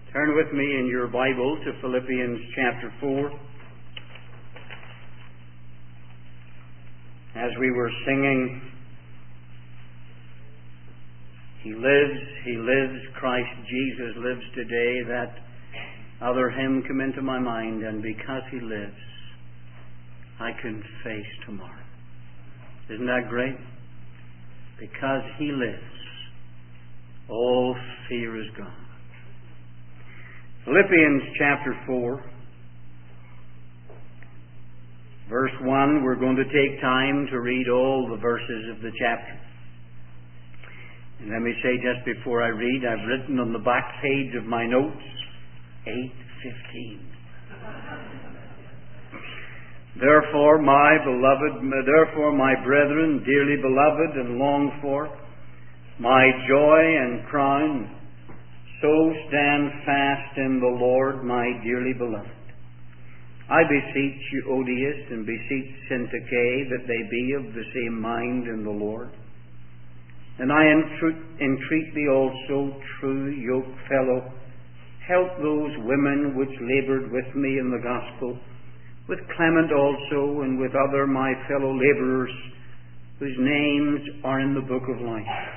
Turn with me in your Bible to Philippians chapter 4. As we were singing, He lives, Christ Jesus lives today, that other hymn come into my mind, and because He lives, I can face tomorrow. Isn't that great? Because He lives, all fear is gone. Philippians chapter 4, verse 1, we're going to take time to read all the verses of the chapter. And let me say just before I read, I've written on the back page of my notes, 8:15. Therefore, my brethren, dearly beloved and longed for, my joy and crown, so stand fast in the Lord, my dearly beloved. I beseech you, Odious, and beseech Syntyche, that they be of the same mind in the Lord. And I entreat thee also, true yoke fellow, help those women which laboured with me in the gospel, with Clement also, and with other my fellow labourers, whose names are in the book of life.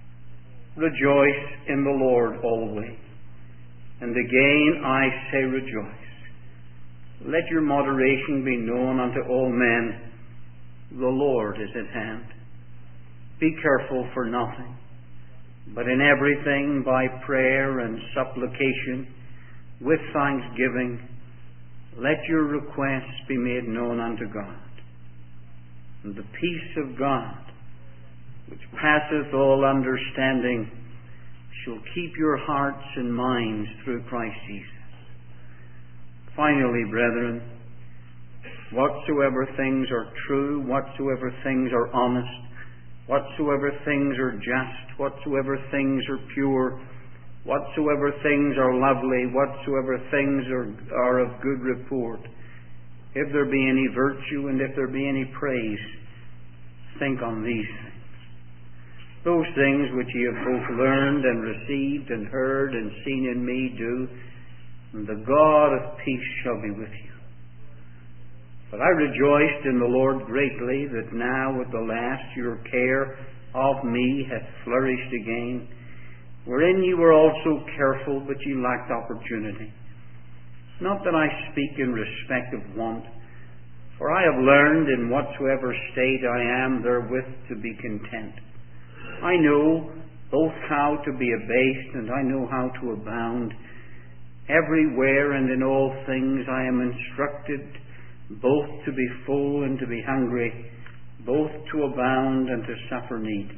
Rejoice in the Lord always. And again I say rejoice. Let your moderation be known unto all men. The Lord is at hand. Be careful for nothing, but in everything by prayer and supplication, with thanksgiving, let your requests be made known unto God. And the peace of God, which passeth all understanding, shall keep your hearts and minds through Christ Jesus. Finally, brethren, whatsoever things are true, whatsoever things are honest, whatsoever things are just, whatsoever things are pure, whatsoever things are lovely, whatsoever things are of good report, if there be any virtue and if there be any praise, think on these things. Those things which ye have both learned and received and heard and seen in me do, and the God of peace shall be with you. But I rejoiced in the Lord greatly that now at the last your care of me hath flourished again, wherein ye were also careful, but ye lacked opportunity. Not that I speak in respect of want, for I have learned in whatsoever state I am therewith to be content. I know both how to be abased, and I know how to abound. Everywhere and in all things I am instructed, both to be full and to be hungry, both to abound and to suffer need.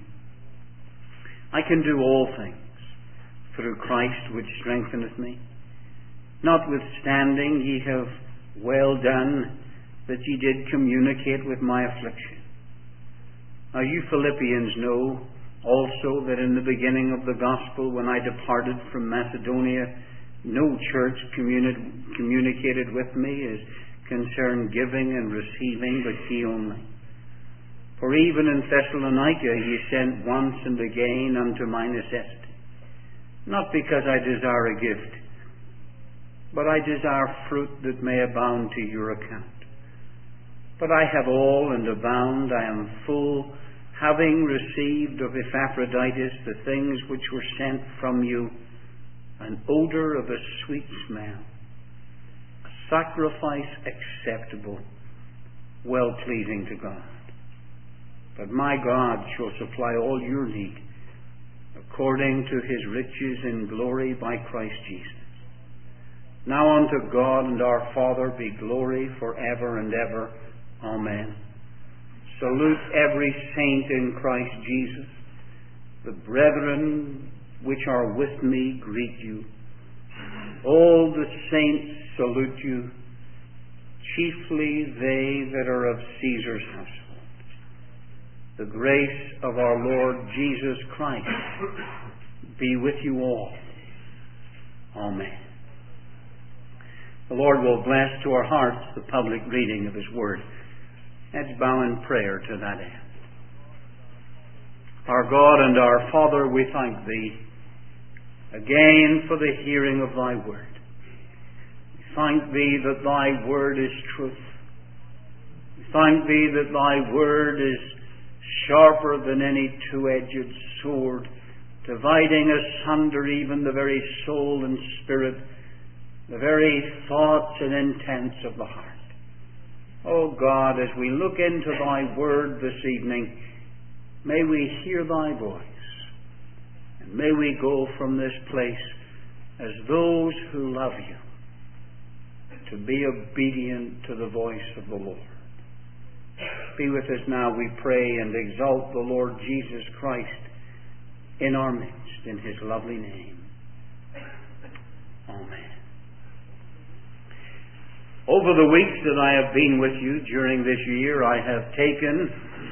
I can do all things through Christ which strengtheneth me. Notwithstanding, ye have well done that ye did communicate with my affliction. Now you Philippians know also that in the beginning of the gospel, when I departed from Macedonia, no church communicated with me as concerned giving and receiving, but ye only. For even in Thessalonica ye sent once and again unto my necessity. Not because I desire a gift, but I desire fruit that may abound to your account. But I have all and abound, I am full, having received of Epaphroditus the things which were sent from you, an odour of a sweet smell, a sacrifice acceptable, well-pleasing to God. But my God shall supply all your need, according to His riches in glory by Christ Jesus. Now unto God and our Father be glory forever and ever. Amen. Salute every saint in Christ Jesus. The brethren which are with me greet you. All the saints salute you, chiefly they that are of Caesar's household. The grace of our Lord Jesus Christ be with you all. Amen. The Lord will bless to our hearts the public reading of His Word. Let's bow in prayer to that end. Our God and our Father, we thank Thee again for the hearing of thy word. We thank thee that thy word is truth. We thank thee that thy word is sharper than any two-edged sword, dividing asunder even the very soul and spirit, the very thoughts and intents of the heart. O God, as we look into thy word this evening, may we hear thy voice, and may we go from this place as those who love you, to be obedient to the voice of the Lord. Be with us now, we pray, and exalt the Lord Jesus Christ in our midst, in his lovely name. Amen. Over the weeks that I have been with you during this year, I have taken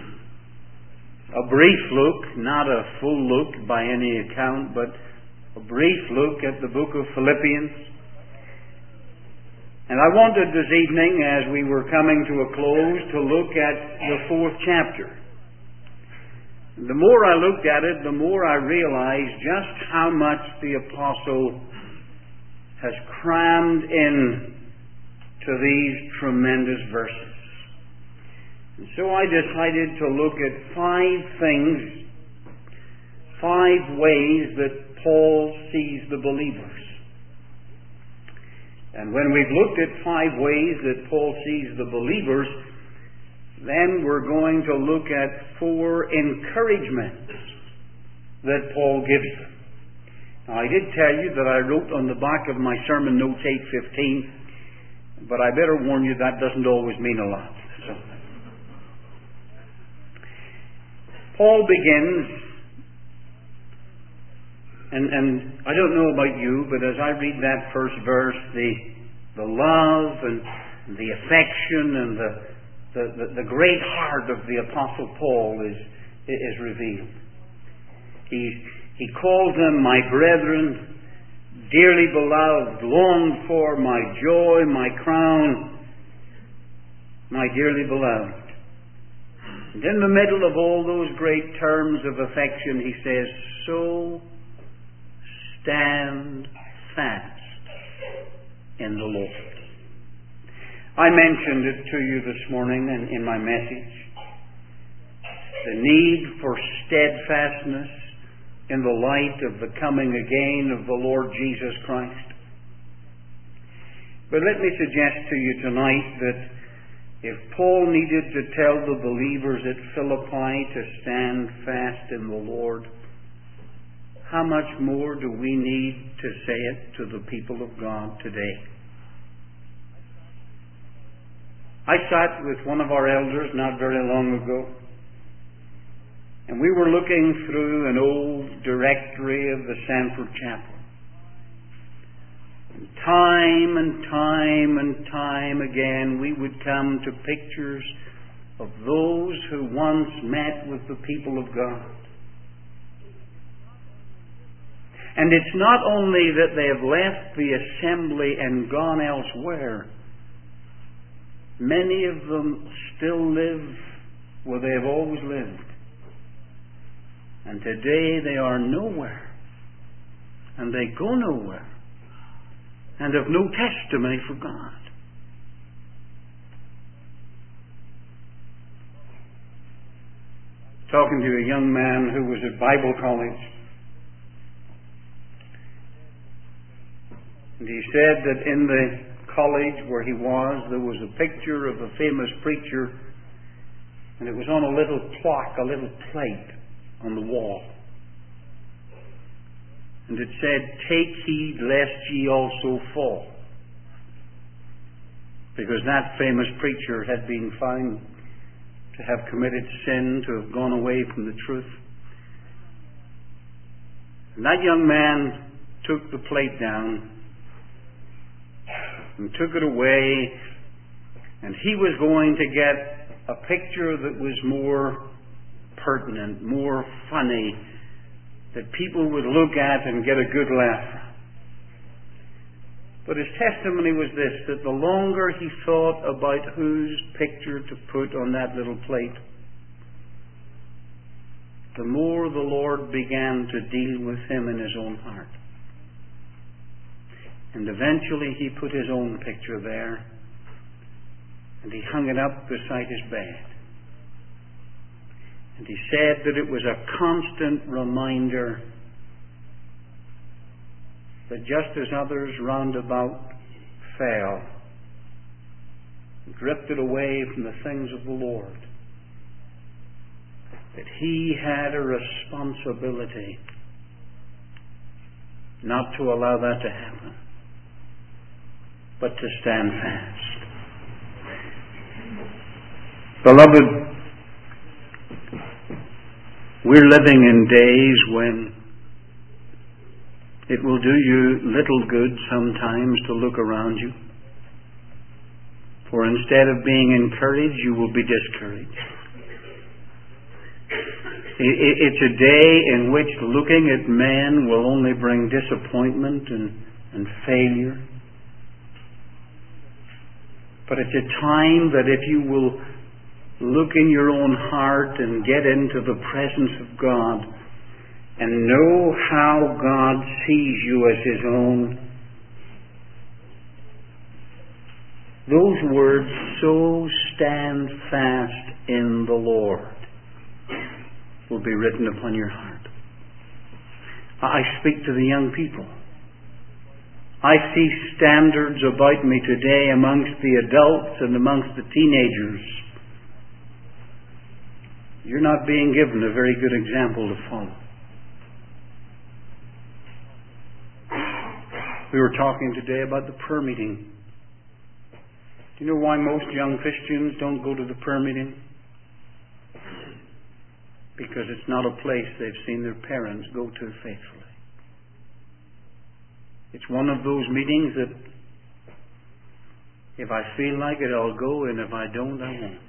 a brief look, not a full look by any account, but a brief look at the book of Philippians. And I wanted this evening, as we were coming to a close, to look at the 4th chapter. The more I looked at it, the more I realized just how much the apostle has crammed in to these tremendous verses. And so I decided to look at 5 things, 5 ways that Paul sees the believers. And when we've looked at 5 ways that Paul sees the believers, then we're going to look at 4 encouragements that Paul gives them. Now, I did tell you that I wrote on the back of my sermon notes 8:15, but I better warn you that doesn't always mean a lot. So, Paul begins, and I don't know about you, but as I read that first verse, the love and the affection and the great heart of the Apostle Paul is revealed. He calls them my brethren, dearly beloved, longed for, my joy, my crown, my dearly beloved. And in the middle of all those great terms of affection, he says, so stand fast in the Lord. I mentioned it to you this morning in my message. The need for steadfastness in the light of the coming again of the Lord Jesus Christ. But let me suggest to you tonight that if Paul needed to tell the believers at Philippi to stand fast in the Lord, how much more do we need to say it to the people of God today? I sat with one of our elders not very long ago, and we were looking through an old directory of the Sanford Chapel. And time again, we would come to pictures of those who once met with the people of God. And it's not only that they have left the assembly and gone elsewhere. Many of them still live where they have always lived. And today they are nowhere. And they go nowhere. And have no testimony for God. Talking to a young man who was at Bible college. And he said that in the college where he was, there was a picture of a famous preacher, and it was on a little clock, a little plate on the wall. And it said, "Take heed lest ye also fall." Because that famous preacher had been found to have committed sin, to have gone away from the truth. And that young man took the plate down and took it away, and he was going to get a picture that was more pertinent, more funny, that people would look at and get a good laugh. But his testimony was this, that the longer he thought about whose picture to put on that little plate, the more the Lord began to deal with him in his own heart. And eventually he put his own picture there, and he hung it up beside his bed. And he said that it was a constant reminder that just as others round about fell, drifted away from the things of the Lord, that he had a responsibility not to allow that to happen, but to stand fast. Beloved, we're living in days when it will do you little good sometimes to look around you. For instead of being encouraged, you will be discouraged. It's a day in which looking at men will only bring disappointment and failure. But it's a time that if you will look in your own heart and get into the presence of God and know how God sees you as His own, those words, "so stand fast in the Lord," will be written upon your heart. I speak to the young people. I see standards about me today amongst the adults and amongst the teenagers. You're not being given a very good example to follow. We were talking today about the prayer meeting. Do you know why most young Christians don't go to the prayer meeting? Because it's not a place they've seen their parents go to faithfully. It's one of those meetings that if I feel like it, I'll go, and if I don't, I won't.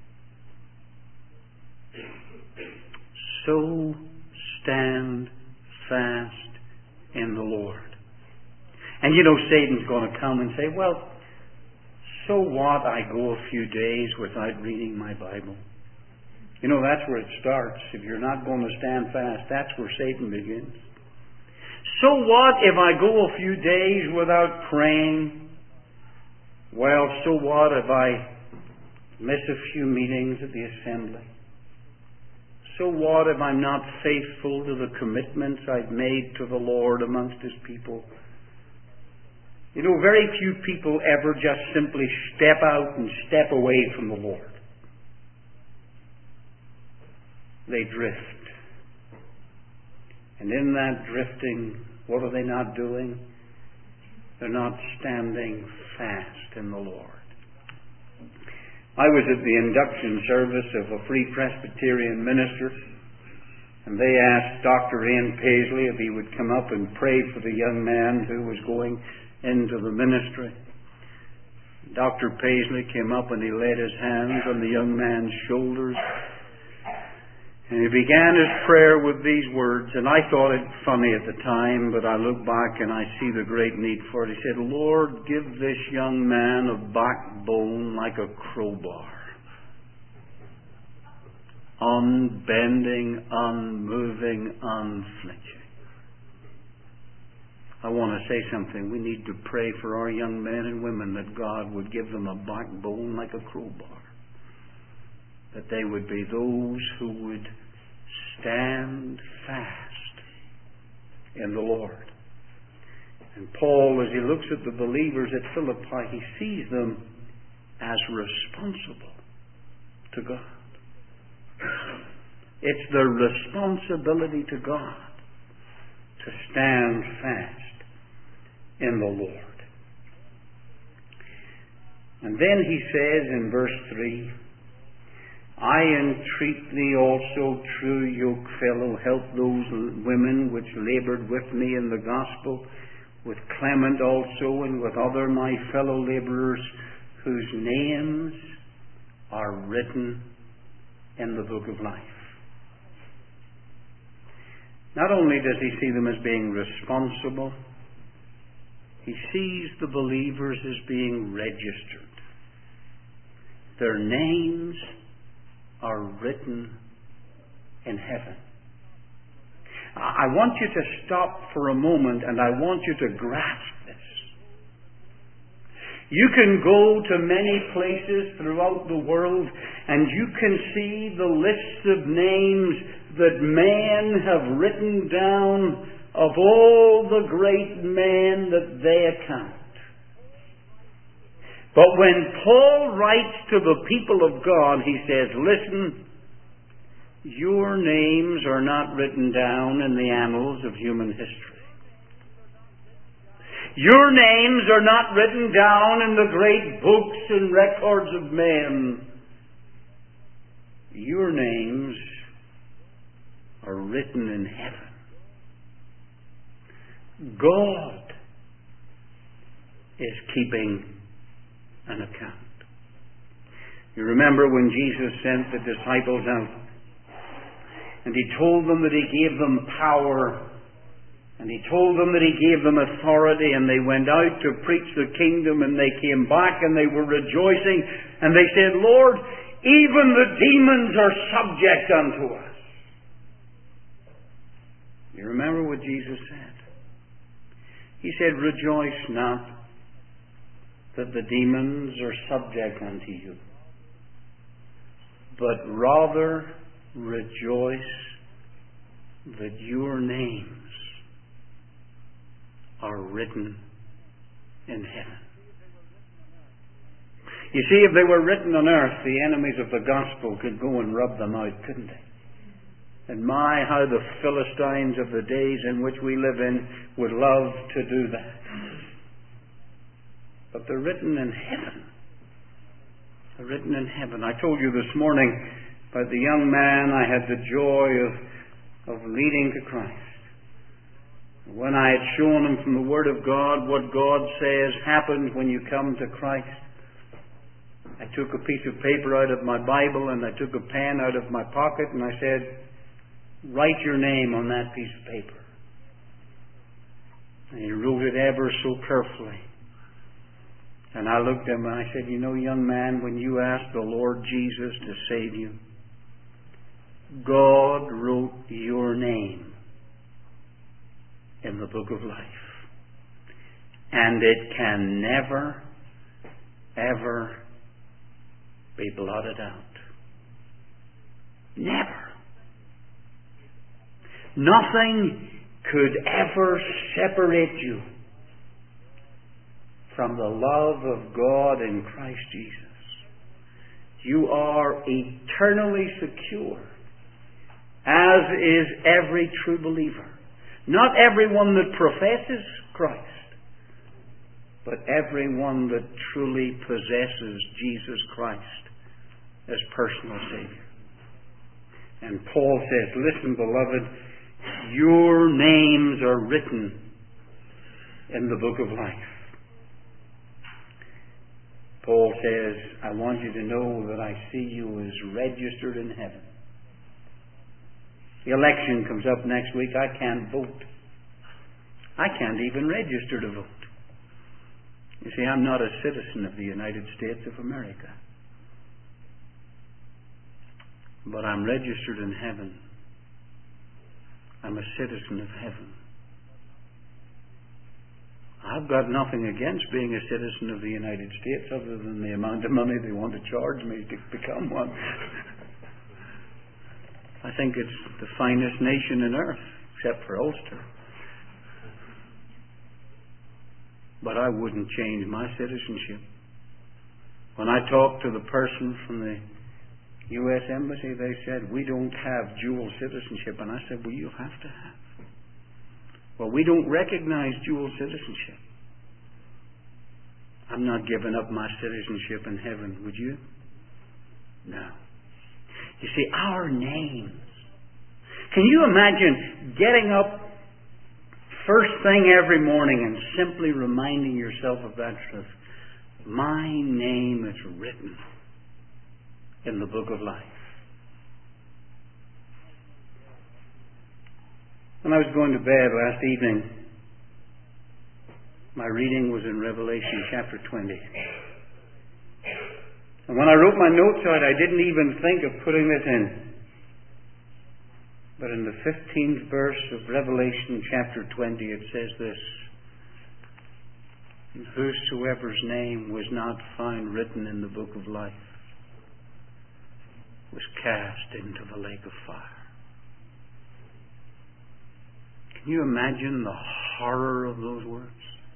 So stand fast in the Lord. And you know, Satan's going to come and say, well, so what? I go a few days without reading my Bible. You know, that's where it starts. If you're not going to stand fast, that's where Satan begins. So what if I go a few days without praying? Well, so what if I miss a few meetings at the assembly? So what if I'm not faithful to the commitments I've made to the Lord amongst His people? You know, very few people ever just simply step out and step away from the Lord. They drift. And in that drifting, what are they not doing? They're not standing fast in the Lord. I was at the induction service of a Free Presbyterian minister, and they asked Dr. Ian Paisley if he would come up and pray for the young man who was going into the ministry. Dr. Paisley came up and he laid his hands on the young man's shoulders, and he began his prayer with these words, and I thought it funny at the time, but I look back and I see the great need for it. He said, Lord, give this young man a backbone like a crowbar, unbending, unmoving, unflinching. I want to say something. We need to pray for our young men and women that God would give them a backbone like a crowbar, that they would be those who would stand fast in the Lord. And Paul, as he looks at the believers at Philippi, he sees them as responsible to God. It's their responsibility to God to stand fast in the Lord. And then he says in verse 3, I entreat thee also, true yokefellow, help those women which laboured with me in the gospel, with Clement also, and with other my fellow labourers, whose names are written in the book of life. Not only does he see them as being responsible, he sees the believers as being registered. Their names are written in heaven. I want you to stop for a moment, and I want you to grasp this. You can go to many places throughout the world and you can see the list of names that men have written down of all the great men that they account. But when Paul writes to the people of God, he says, listen, your names are not written down in the annals of human history. Your names are not written down in the great books and records of men. Your names are written in heaven. God is keeping an account. You remember when Jesus sent the disciples out and He told them that He gave them power and He told them that He gave them authority, and they went out to preach the kingdom, and they came back and they were rejoicing and they said, Lord, even the demons are subject unto us. You remember what Jesus said? He said, rejoice not that the demons are subject unto you, but rather rejoice that your names are written in heaven. You see, if they were written on earth, the enemies of the gospel could go and rub them out, couldn't they? And my, how the Philistines of the days in which we live in would love to do that. But they're written in heaven. They're written in heaven. I told you this morning about the young man I had the joy of leading to Christ. When I had shown him from the Word of God what God says happens when you come to Christ, I took a piece of paper out of my Bible and I took a pen out of my pocket and I said, write your name on that piece of paper. And he wrote it ever so carefully. And I looked at him and I said, you know, young man, when you asked the Lord Jesus to save you, God wrote your name in the book of life. And it can never, ever be blotted out. Never. Nothing could ever separate you from the love of God in Christ Jesus. You are eternally secure, as is every true believer. Not everyone that professes Christ, but everyone that truly possesses Jesus Christ as personal Savior. And Paul says, listen, beloved, your names are written in the book of life. Paul says, I want you to know that I see you as registered in heaven. The election comes up next week. I can't vote. I can't even register to vote. You see, I'm not a citizen of the United States of America. But I'm registered in heaven. I'm a citizen of heaven. I've got nothing against being a citizen of the United States other than the amount of money they want to charge me to become one. I think it's the finest nation on earth, except for Ulster. But I wouldn't change my citizenship. When I talked to the person from the U.S. Embassy, they said, we don't have dual citizenship. And I said, well, you have to have. Well, we don't recognize dual citizenship. I'm not giving up my citizenship in heaven, would you? No. You see, our names. Can you imagine getting up first thing every morning and simply reminding yourself of that truth? My name is written in the book of life. When I was going to bed last evening, my reading was in Revelation chapter 20. And when I wrote my notes out, I didn't even think of putting this in. But in the 15th verse of Revelation chapter 20, it says this: And whosoever's name was not found written in the book of life was cast into the lake of fire. Can you imagine the horror of those words?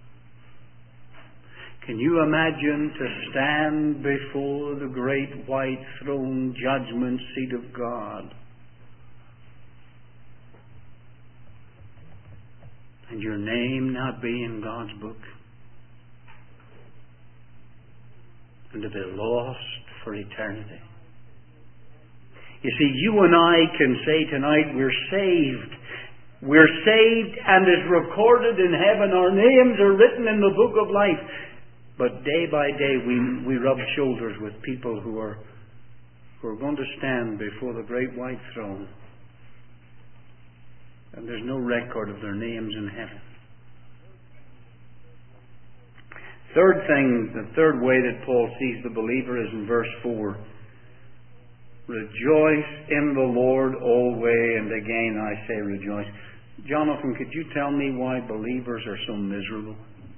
Can you imagine to stand before the great white throne judgment seat of God and your name not be in God's book and to be lost for eternity? You see, you and I can say tonight we're saved. We're saved and is recorded in heaven. Our names are written in the book of life. But day by day we rub shoulders with people who are going to stand before the great white throne. And there's no record of their names in heaven. Third thing, the third way that Paul sees the believer is in verse 4. Rejoice in the Lord always, and again I say rejoice. Jonathan, could you tell me why believers are so miserable?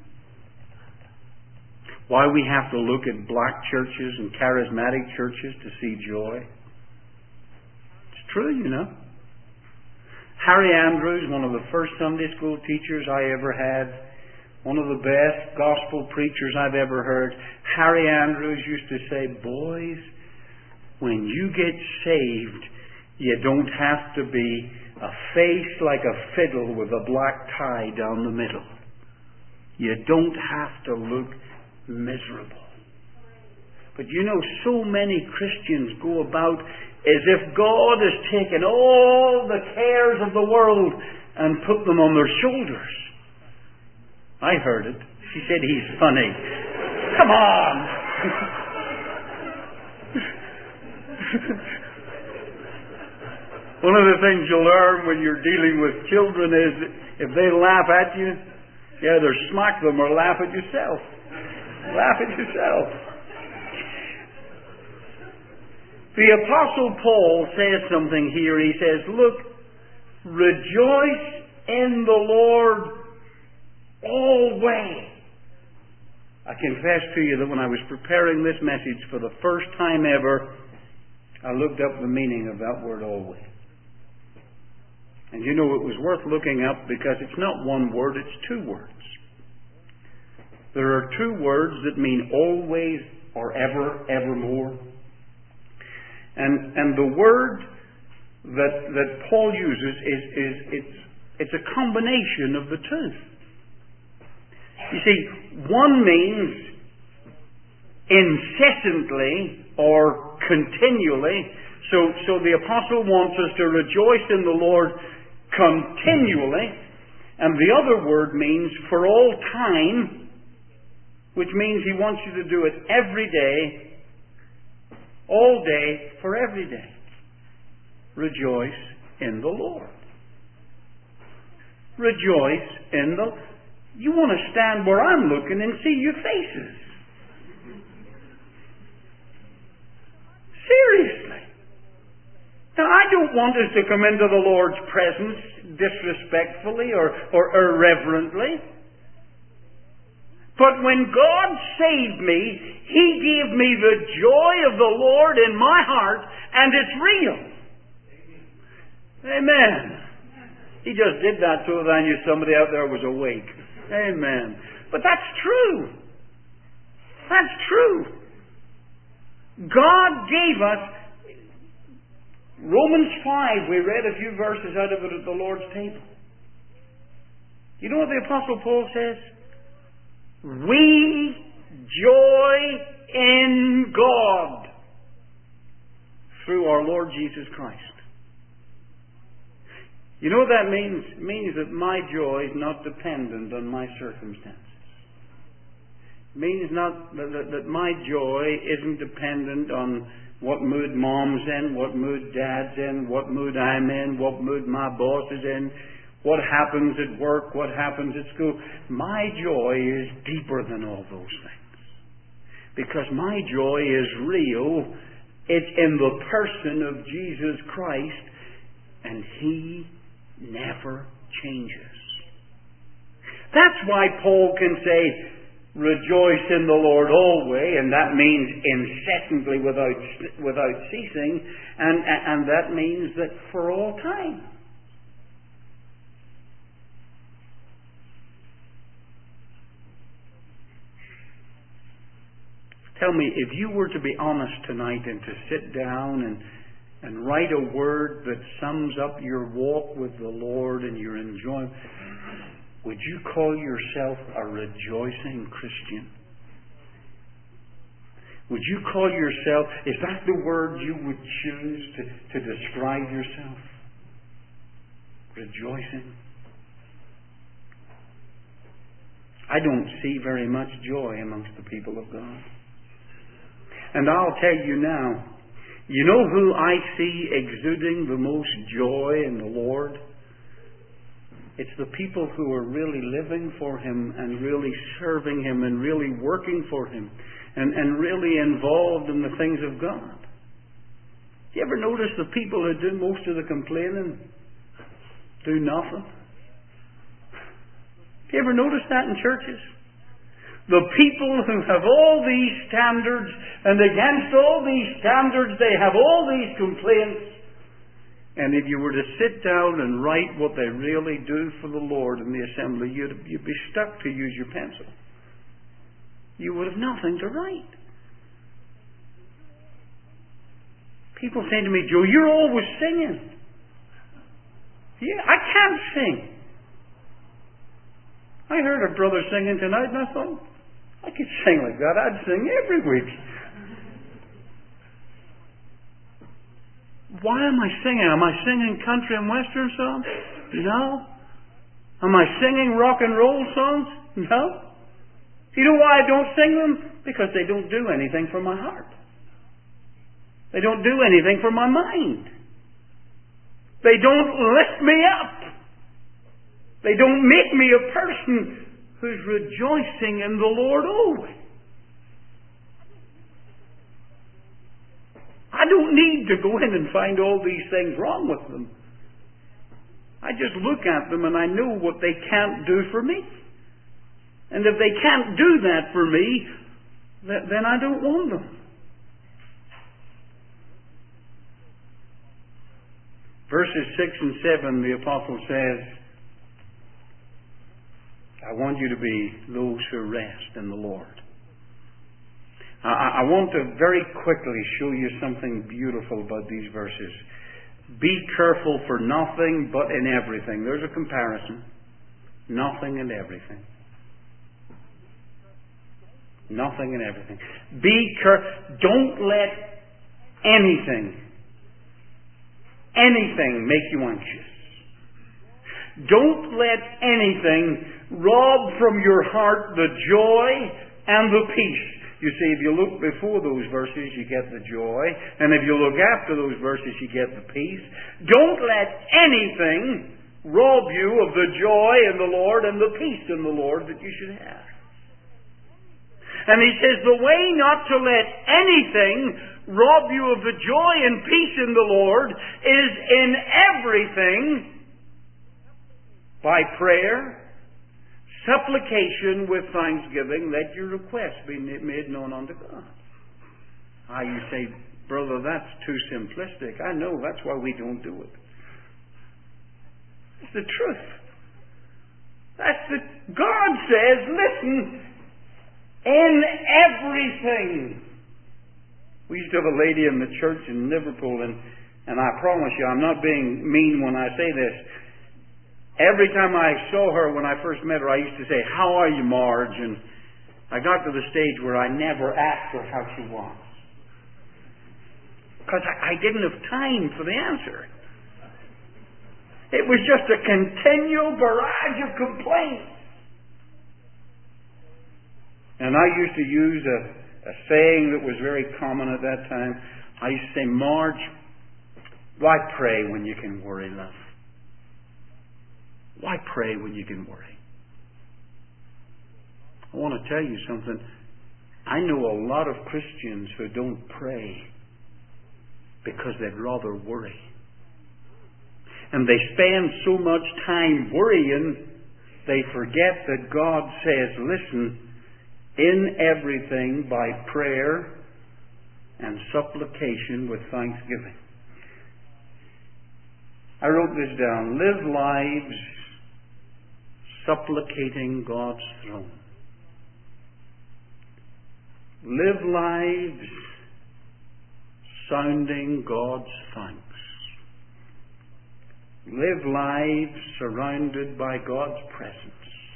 Why we have to look at black churches and charismatic churches to see joy? It's true, you know. Harry Andrews, one of the first Sunday school teachers I ever had, one of the best gospel preachers I've ever heard, Harry Andrews used to say, boys, when you get saved, you don't have to be a face like a fiddle with a black tie down the middle. You don't have to look miserable. But you know, so many Christians go about as if God has taken all the cares of the world and put them on their shoulders. I heard it. She said he's funny. Come on! One of the things you learn when you're dealing with children is if they laugh at you, you either smack them or laugh at yourself. Laugh at yourself. The Apostle Paul says something here. He says, look, rejoice in the Lord always. I confess to you that when I was preparing this message for the first time ever, I looked up the meaning of that word always. And you know, it was worth looking up because it's not one word, it's two words. There are two words that mean always or ever, evermore. And the word that Paul uses it's a combination of the two. You see, one means incessantly or continually. So the apostle wants us to rejoice in the Lord continually. And the other word means for all time, which means he wants you to do it every day, all day, for every day. Rejoice in the Lord. Rejoice in the... You want to stand where I'm looking and see your faces. Seriously. Now, I don't want us to come into the Lord's presence disrespectfully or irreverently. But when God saved me, He gave me the joy of the Lord in my heart, and it's real. Amen. He just did that so that I knew somebody out there was awake. Amen. But that's true. That's true. God gave us Romans 5. We read a few verses out of it at the Lord's table. You know what the Apostle Paul says? We joy in God through our Lord Jesus Christ. You know what that means? It means that my joy is not dependent on my circumstances. It means not that my joy isn't dependent on what mood Mom's in, what mood Dad's in, what mood I'm in, what mood my boss is in, what happens at work, what happens at school. My joy is deeper than all those things. Because my joy is real. It's in the person of Jesus Christ, and He never changes. That's why Paul can say, Rejoice in the Lord always, and that means incessantly without ceasing, and that means that for all time. Tell me, if you were to be honest tonight and to sit down and write a word that sums up your walk with the Lord and your enjoyment, would you call yourself a rejoicing Christian? Would you call yourself, is that the word you would choose to describe yourself? Rejoicing? I don't see very much joy amongst the people of God. And I'll tell you now, you know who I see exuding the most joy in the Lord? It's the people who are really living for Him and really serving Him and really working for Him and really involved in the things of God. You ever notice the people who do most of the complaining do nothing? You ever notice that in churches? The people who have all these standards, and against all these standards they have all these complaints. And if you were to sit down and write what they really do for the Lord in the assembly, you'd be stuck to use your pencil. You would have nothing to write. People say to me, Joe, you're always singing. Yeah, I can't sing. I heard a brother singing tonight and I thought, I could sing like that. I'd sing every week. Why am I singing? Am I singing country and western songs? No. Am I singing rock and roll songs? No. You know why I don't sing them? Because they don't do anything for my heart. They don't do anything for my mind. They don't lift me up. They don't make me a person who's rejoicing in the Lord always. I don't need to go in and find all these things wrong with them. I just look at them and I know what they can't do for me. And if they can't do that for me, then I don't want them. Verses 6 and 7, the apostle says, I want you to be those who rest in the Lord. I want to very quickly show you something beautiful about these verses. Be careful for nothing but in everything. There's a comparison. Nothing and everything. Nothing and everything. Be careful. Don't let anything make you anxious. Don't let anything rob from your heart the joy and the peace. You see, if you look before those verses, you get the joy. And if you look after those verses, you get the peace. Don't let anything rob you of the joy in the Lord and the peace in the Lord that you should have. And he says, the way not to let anything rob you of the joy and peace in the Lord is in everything by prayer, supplication with thanksgiving, let your requests be made known unto God. You say, brother, that's too simplistic. I know, that's why we don't do it. It's the truth. God says, listen, in everything. We used to have a lady in the church in Liverpool, and I promise you, I'm not being mean when I say this. Every time I saw her when I first met her, I used to say, how are you, Marge? And I got to the stage where I never asked her how she was. Because I didn't have time for the answer. It was just a continual barrage of complaints. And I used to use a saying that was very common at that time. I used to say, Marge, why pray when you can worry, love? Why pray when you can worry? I want to tell you something. I know a lot of Christians who don't pray because they'd rather worry. And they spend so much time worrying, they forget that God says, listen, In everything by prayer and supplication with thanksgiving. I wrote this down. Live lives supplicating God's throne. Live lives sounding God's thanks. Live lives surrounded by God's presence.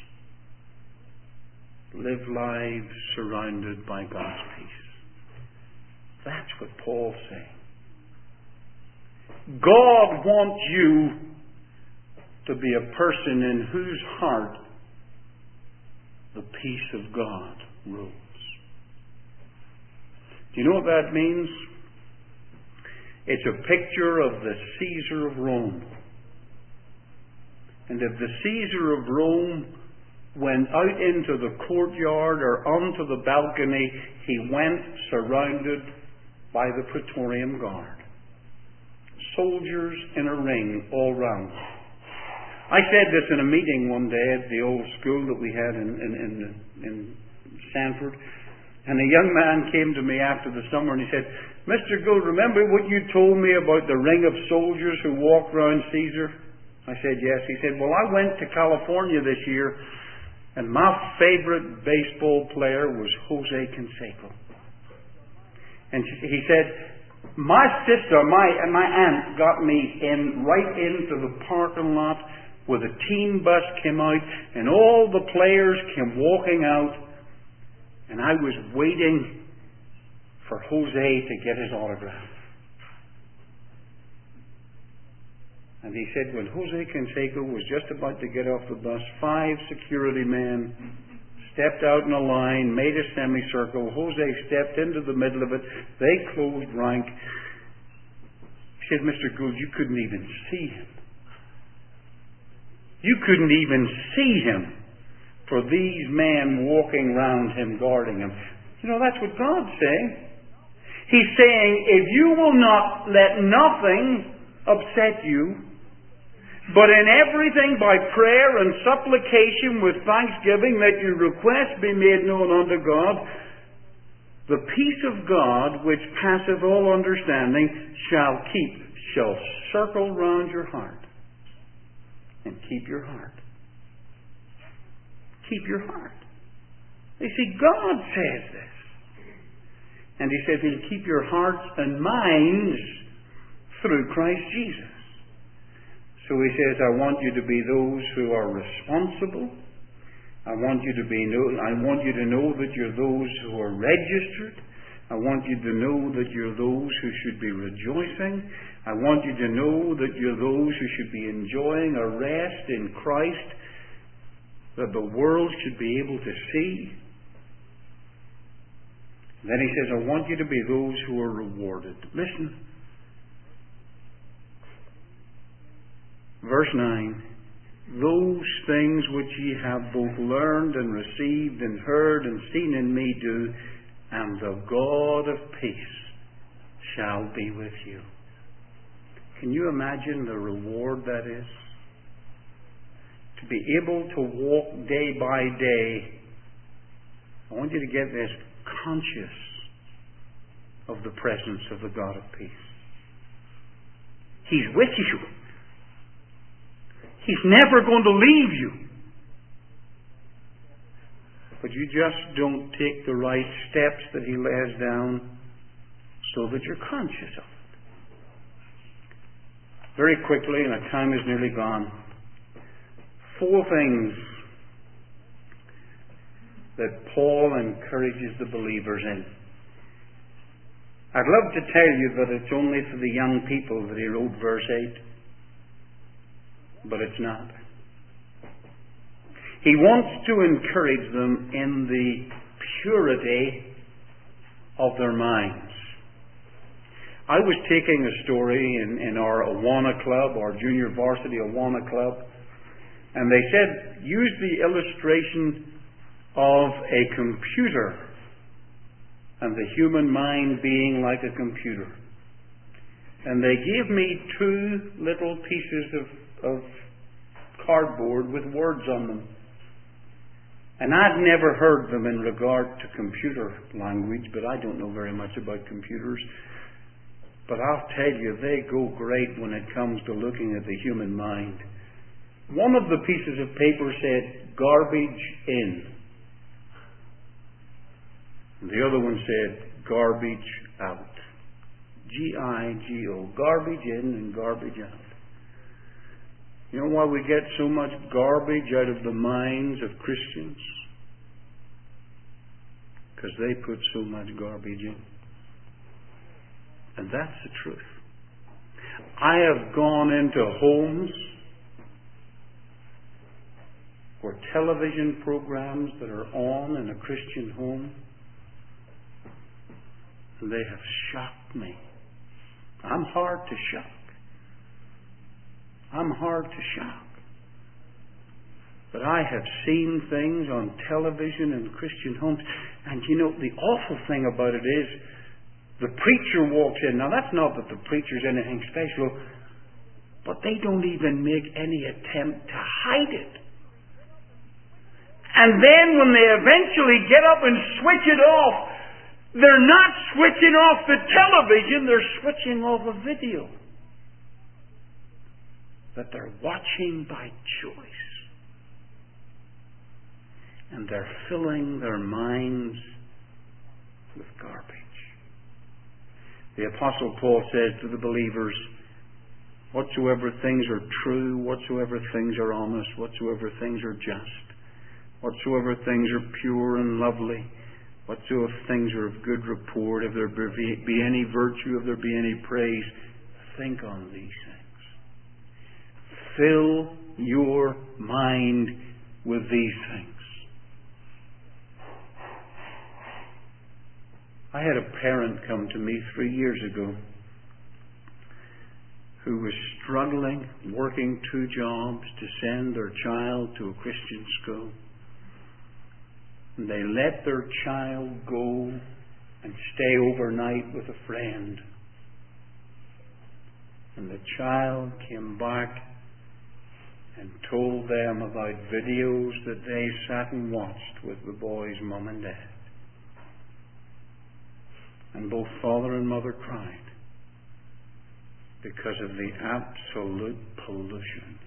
Live lives surrounded by God's peace. That's what Paul's saying. God wants you to be a person in whose heart the peace of God rules. Do you know what that means? It's a picture of the Caesar of Rome. And if the Caesar of Rome went out into the courtyard or onto the balcony, he went surrounded by the Praetorian Guard. Soldiers in a ring all round. I said this in a meeting one day at the old school that we had in Sanford. And a young man came to me after the summer and he said, Mr. Gould, remember what you told me about the ring of soldiers who walked round Caesar? I said, yes. He said, well, I went to California this year and my favorite baseball player was Jose Canseco. And he said, my sister, my aunt got me in right into the parking lot where the team bus came out and all the players came walking out and I was waiting for Jose to get his autograph. And he said when Jose Canseco was just about to get off the bus, 5 security men stepped out in a line, made a semicircle. Jose stepped into the middle of it. They closed rank. He said, Mr. Gould, you couldn't even see him. You couldn't even see him for these men walking round him, guarding him. You know, that's what God's saying. He's saying, if you will not let nothing upset you, but in everything by prayer and supplication with thanksgiving that your request be made known unto God, the peace of God which passeth all understanding shall circle round your heart. And keep your heart. Keep your heart. You see, God says this. And He says He'll keep your hearts and minds through Christ Jesus. So He says, I want you to be those who are responsible. I want you to know that you're those who are registered. I want you to know that you're those who should be rejoicing. I want you to know that you're those who should be enjoying a rest in Christ that the world should be able to see. Then He says, I want you to be those who are rewarded. Listen. Verse 9. Those things which ye have both learned and received and heard and seen in me do, and the God of peace shall be with you. Can you imagine the reward that is? To be able to walk day by day. I want you to get this, conscious of the presence of the God of peace. He's with you. He's never going to leave you. But you just don't take the right steps that He lays down so that you're conscious of it. Very quickly, and our time is nearly gone, 4 things that Paul encourages the believers in. I'd love to tell you that it's only for the young people that he wrote verse 8, but it's not. He wants to encourage them in the purity of their minds. I was taking a story in our Awana club, our junior varsity Awana club, and they said, use the illustration of a computer and the human mind being like a computer. And they gave me 2 little pieces of cardboard with words on them. And I'd never heard them in regard to computer language, but I don't know very much about computers. But I'll tell you, they go great when it comes to looking at the human mind. One of the pieces of paper said, garbage in. And the other one said, garbage out. G-I-G-O. Garbage in and garbage out. You know why we get so much garbage out of the minds of Christians? Because they put so much garbage in. And that's the truth. I have gone into homes where television programs that are on in a Christian home, and they have shocked me. I'm hard to shock. I'm hard to shock. But I have seen things on television in Christian homes, and you know, the awful thing about it is, the preacher walks in. Now, that's not that the preacher's anything special, but they don't even make any attempt to hide it. And then when they eventually get up and switch it off, they're not switching off the television, they're switching off a video that they're watching by choice. And they're filling their minds with garbage. The Apostle Paul says to the believers, whatsoever things are true, whatsoever things are honest, whatsoever things are just, whatsoever things are pure and lovely, whatsoever things are of good report, if there be any virtue, if there be any praise, think on these things. Fill your mind with these things. I had a parent come to me 3 years ago who was struggling, working 2 jobs to send their child to a Christian school. And they let their child go and stay overnight with a friend. And the child came back and told them about videos that they sat and watched with the boy's mum and dad. And both father and mother cried because of the absolute pollution.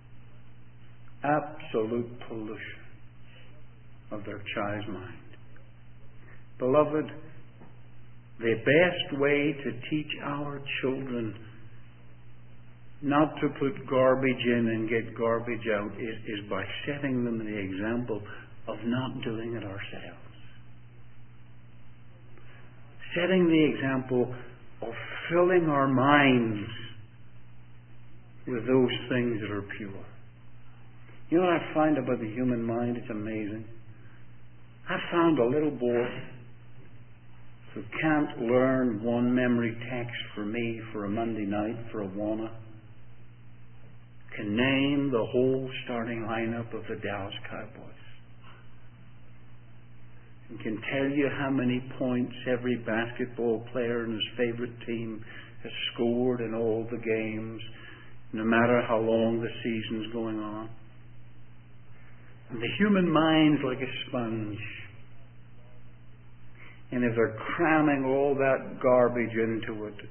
Absolute pollution of their child's mind. Beloved, the best way to teach our children not to put garbage in and get garbage out is by setting them the example of not doing it ourselves. Setting the example of filling our minds with those things that are pure. You know what I find about the human mind? It's amazing. I found a little boy who can't learn one memory text for me for a Monday night for Awana, can name the whole starting lineup of the Dallas Cowboys, and can tell you how many points every basketball player in his favorite team has scored in all the games, no matter how long the season's going on. And the human mind's like a sponge. And if they're cramming all that garbage into it,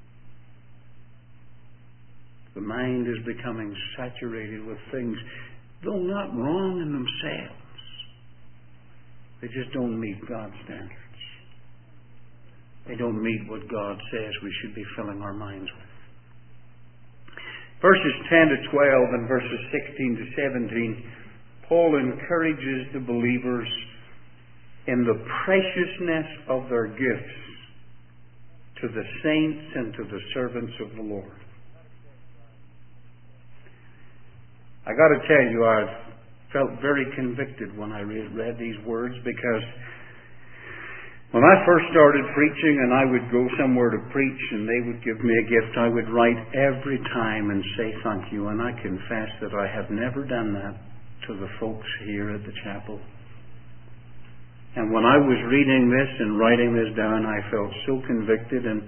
the mind is becoming saturated with things, though not wrong in themselves. They just don't meet God's standards. They don't meet what God says we should be filling our minds with. Verses 10 to 12 and verses 16 to 17, Paul encourages the believers in the preciousness of their gifts to the saints and to the servants of the Lord. I got to tell you, I've felt very convicted when I read these words, because when I first started preaching and I would go somewhere to preach and they would give me a gift, I would write every time and say thank you. And I confess that I have never done that to the folks here at the chapel. And when I was reading this and writing this down, I felt so convicted, and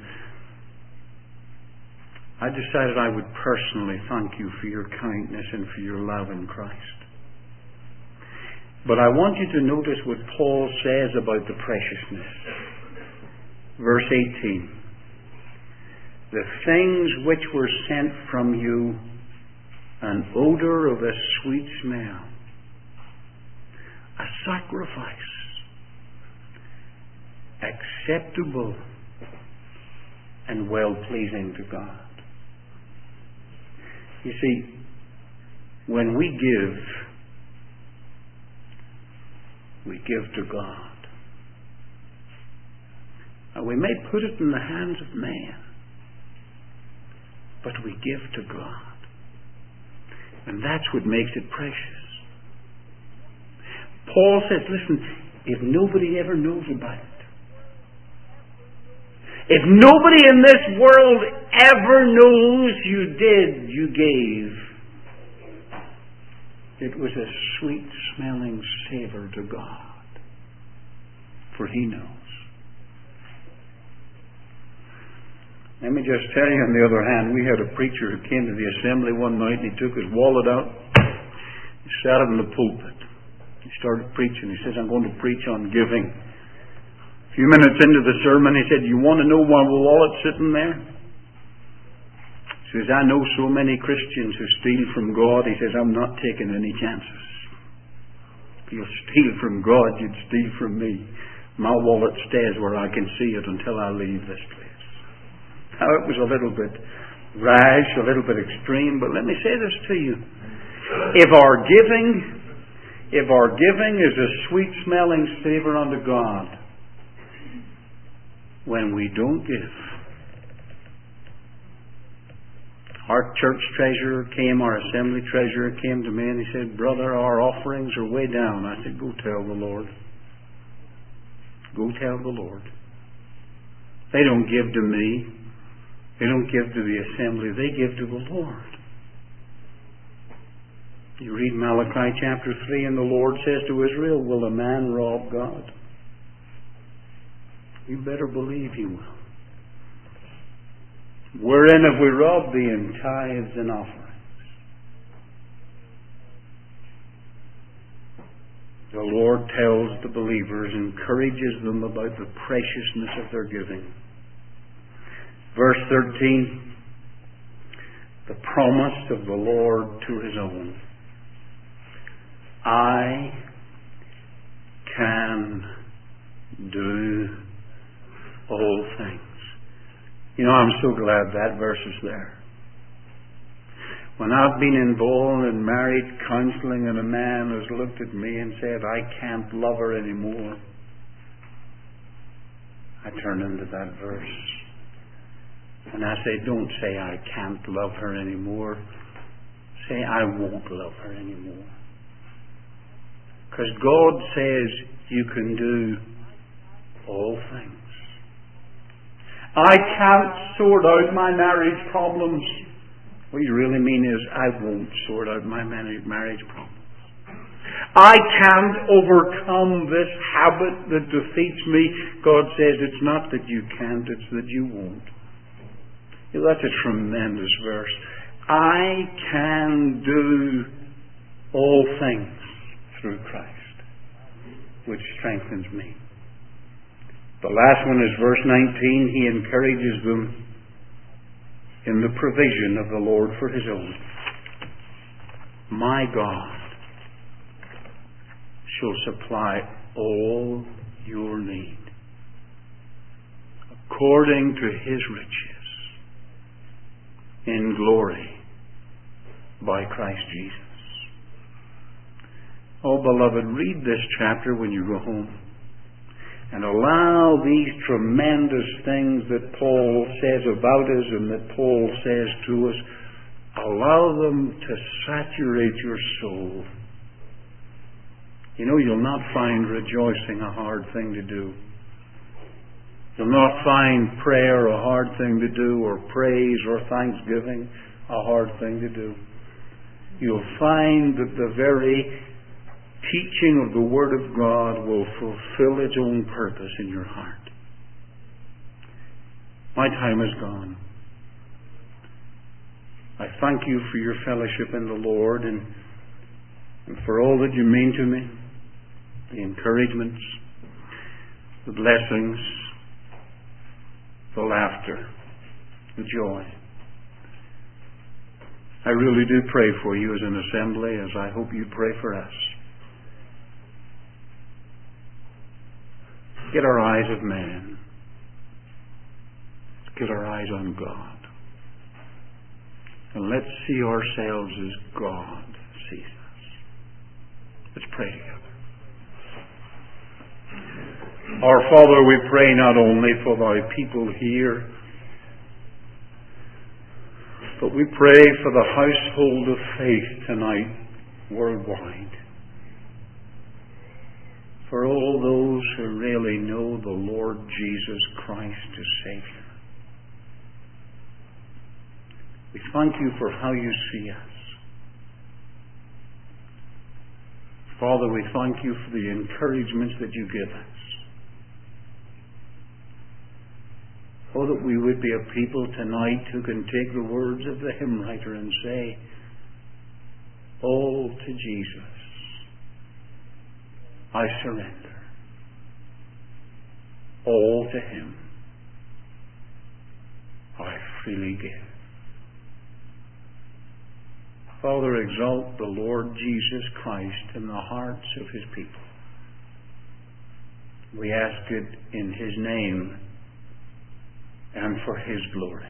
I decided I would personally thank you for your kindness and for your love in Christ. But I want you to notice what Paul says about the preciousness. Verse 18. The things which were sent from you, an odor of a sweet smell, a sacrifice, acceptable and well-pleasing to God. You see, when we give to God. And we may put it in the hands of man, but we give to God. And that's what makes it precious. Paul says, listen, if nobody ever knows about it, if nobody in this world ever knows you gave, it was a sweet-smelling savor to God, for He knows. Let me just tell you, on the other hand, we had a preacher who came to the assembly one night and he took his wallet out, he sat it in the pulpit. He started preaching. He says, I'm going to preach on giving. A few minutes into the sermon, he said, you want to know why the wallet's sitting there? He says, I know so many Christians who steal from God. He says, I'm not taking any chances. If you'll steal from God, you'd steal from me. My wallet stays where I can see it until I leave this place. Now, it was a little bit rash, a little bit extreme, but let me say this to you. If our giving is a sweet-smelling savor unto God, when we don't give, our church treasurer came, our assembly treasurer came to me and he said, brother, our offerings are way down. I said, go tell the Lord. Go tell the Lord. They don't give to me. They don't give to the assembly. They give to the Lord. You read Malachi chapter 3 and the Lord says to Israel, will a man rob God? You better believe He will. Wherein have we robbed thee in tithes and offerings? The Lord tells the believers, encourages them about the preciousness of their giving. Verse 13, the promise of the Lord to His own. I can do all things. You know, I'm so glad that verse is there. When I've been involved in marriage counseling and a man has looked at me and said, I can't love her anymore, I turn into that verse. And I say, don't say I can't love her anymore. Say, I won't love her anymore. Because God says you can do all things. I can't sort out my marriage problems. What you really mean is, I won't sort out my marriage problems. I can't overcome this habit that defeats me. God says it's not that you can't, it's that you won't. You know, that's a tremendous verse. I can do all things through Christ, which strengthens me. The last one is verse 19. He encourages them in the provision of the Lord for His own. My God shall supply all your need according to His riches in glory by Christ Jesus. Oh, beloved, read this chapter when you go home and allow these tremendous things that Paul says about us and that Paul says to us, allow them to saturate your soul. You know, you'll not find rejoicing a hard thing to do. You'll not find prayer a hard thing to do, or praise or thanksgiving a hard thing to do. You'll find that the very teaching of the Word of God will fulfill its own purpose in your heart. My time is gone. I thank you for your fellowship in the Lord and for all that you mean to me. the encouragements, the blessings, the laughter, the joy. I really do pray for you as an assembly, as I hope you pray for us. Get our eyes of man. Get our eyes on God. And let's see ourselves as God sees us. Let's pray together. Our Father, we pray not only for thy people here, but we pray for the household of faith tonight worldwide. For all those who really know the Lord Jesus Christ as Savior. We thank you for how you see us. Father, we thank you for the encouragements that you give us. Oh, that we would be a people tonight who can take the words of the hymn writer and say, all to Jesus I surrender. All to him I freely give. Father, exalt the Lord Jesus Christ in the hearts of his people. We ask it in his name and for his glory.